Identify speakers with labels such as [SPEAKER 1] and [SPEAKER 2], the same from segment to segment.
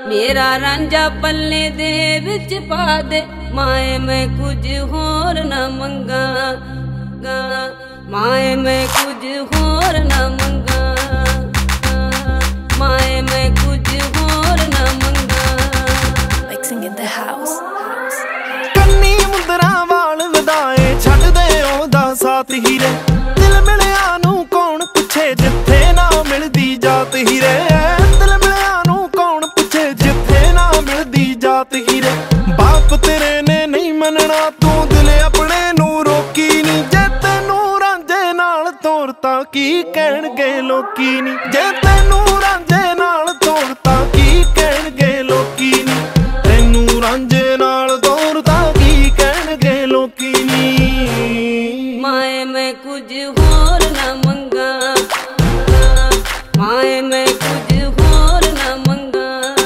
[SPEAKER 1] मेरा रांझा पल्ले दे विच पा दे, माए मैं कुछ होर ना मंगा, माए मैं कुछ होर ना मंगा, माए मैं कुछ होर ना मंगा।
[SPEAKER 2] Mixing in the house.
[SPEAKER 3] ਕੰਨੀ ਮੁੰਦਰਾ ਵਾਲ ਵਧਾਏ ਛੱਡਦੇ ਉਹਦਾ ਸਾਥ ਹੀਰੇ, ਦਿਲ ਮਿਲਿਆ ਨੂੰ ਕੌਣ ਪੁੱਛੇ ਜਿੱਥੇ ਨਾ ਮਿਲਦੀ ਜਾਤ ਹੀਰੇ, ਦਿਲ ਮਿਲਿਆ ਨੂੰ ਕੌਣ ਪੁੱਛੇ ਜਿੱਥੇ ਨਾ ਮਿਲਦੀ ਜਾਤ ਹੀਰੇ। ਬਾਪ ਤੇਰੇ ਨੇ ਨਹੀਂ ਮੰਨਣਾ ਤੂੰ ਦਿਲ ਆਪਣੇ ਨੂੰ ਰੋਕੀ ਨੀ, ਜੇ ਤੈਨੂੰ ਰਾਂਝੇ ਨਾਲ ਤੋਰਤਾ ਕੀ ਕਹਿਣਗੇ ਲੋਕੀ ਨੀ, ਜੇ ਤੈਨੂੰ ਰਾਂਝੇ ਨਾਲ ਤੋਰਤਾ ਕੀ ਕਹਿਣਗੇ ਲੋਕੀ ਨੀ, ਤੈਨੂੰ ਰਾਂਝੇ ਨਾਲ ਤੋਰਤਾ ਕੀ ਕਹਿਣਗੇ ਲੋਕੀ ਨੀ।
[SPEAKER 1] माए मैं कुछ होर ना मंगा, माए मैं कुछ होर ना मंगा,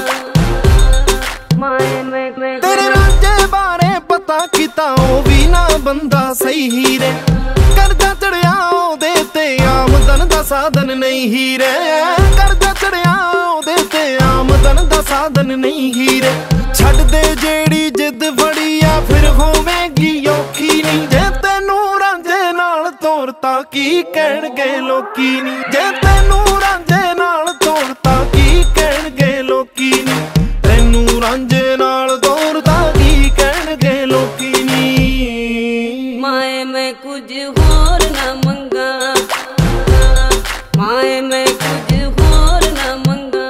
[SPEAKER 1] माए मैं
[SPEAKER 3] ਤੇਰੇ ਰਾਂਝੇ ਬਾਰੇ ਪਤਾ ਕੀਤਾ ਉਹ ਵੀ ਨਾ ਬੰਦਾ ਸਹੀ ਹੀਰੇ, ਕਰਜ਼ਾ ਚੜਿਆ ਉਹਦੇ ਤੇ ਆਮਦਨ ਦਾ ਸਾਧਨ ਨਹੀਂ ਹੀਰੇ, ਕਰਜ਼ਾ ਚੜਿਆ ਉਹਦੇ ਤੇ ਆਮਦਨ ਦਾ ਸਾਧਨ ਨਹੀਂ ਹੀਰੇ। ਛੱਡ ਦੇ ਜਿਹੜੀ ਜਿੱਦ ਫੜੀ ਆ ਫਿਰ ਹੋਵੇਗੀ ਔਖੀ ਨੀ, ਜੇ ਤੈਨੂੰ ਰਾਂਝੇ ਨਾਲ ਤੋਰਤਾ ਕੀ ਕਹਿਣਗੇ ਲੋਕੀ ਨੀ, ਜੇ ਤੈਨੂੰ ਰਾਂਝੇ ਨਾਲ ਤੋਰਤਾ ਕੀ ਕਹਿਣਗੇ ਲੋਕੀ ਨੀ, ਤੈਨੂੰ ਰਾਂਝੇ ਨਾਲ ਤੋਰਤਾ ਕੀ ਕਹਿਣਗੇ ਲੋਕੀ ਨੀ।
[SPEAKER 1] माए मैं कुछ होर ना मंगा, माए मैं कुछ होर ना मंगा,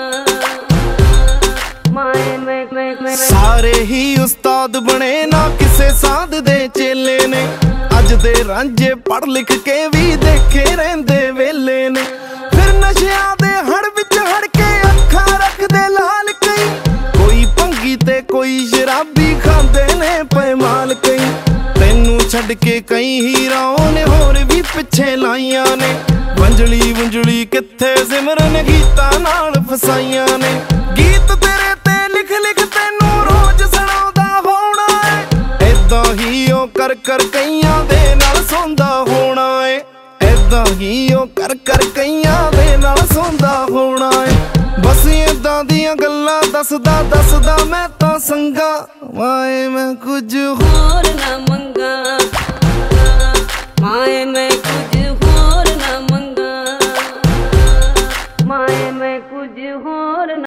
[SPEAKER 1] माए मैं
[SPEAKER 3] ਸਾਰੇ ਹੀ ਉਸਤਾਦ ਬਣੇ ਨਾ ਕਿਸੇ ਸਾਧ ਦੇ ਚੇਲੇ ਨੇ, ਅੱਜ ਦੇ ਰਾਂਝੇ ਪੜ੍ਹ ਲਿਖ ਕੇ ਵੀ ਦੇਖੇ ਰਹਿੰਦੇ ਵੇਲੇ ਨੇ, ਫਿਰ ਨਸ਼ਿਆਂ ਦੇ ਹੜ ਵਿੱਚ ਹੜ ਕੇ ਅੱਖਾਂ ਰੱਖਦੇ ਲਾਲ ਕਈ, ਕੋਈ ਭੰਗੀ ਤੇ ਕੋਈ ਸ਼ਰਾਬੀ ਖਾਂਦੇ ਨੇ ਪੈਮਾਲ ਕਈ, ਤੈਨੂੰ ਛੱਡ ਕੇ ਕਈ ਹੀਰਾਂ ਨੇ ਹੋਰ ਵੀ ਪਿੱਛੇ ਲਾਈਆਂ ਨੇ, ਵੰਜਲੀ ਵੰਜਲੀ ਕਿੱਥੇ ਸਿਮਰਨ ਗੀਤਾਂ ਨਾਲ ਫਸਾਈਆਂ ਨੇ, ਗੀਤ ਤੇਰੇ ਤੇ ਲਿਖ ਲਿਖ ਤੈਨੂੰ ਰੋਜ਼ ਸੁਣਾਉਂਦਾ ਹੋਣਾ ਏ, ਏਦਾਂ ਹੀ ਉਹ ਕਰ ਕਰ ਕਈਆਂ ਦੇ ਨਾਲ ਸੌਂਦਾ ਹੋਣਾ ਏ, ਏਦਾਂ ਹੀ ਉਹ ਕਰ ਕਰ ਕਈਆਂ ਦੇ ਨਾਲ ਸੌਂਦਾ ਹੋਣਾ ਏ। ਬਸ ਏਦਾਂ ਦੀਆਂ ਗੱਲਾਂ ਦੱਸਦਾ ਦੱਸਦਾ ਮੈਂ ਤਾਂ ਸੰਗਾ, ਮਾਏ ਮੈਂ ਕੁਝ
[SPEAKER 1] होर ना मंगा, माए मैं कुछ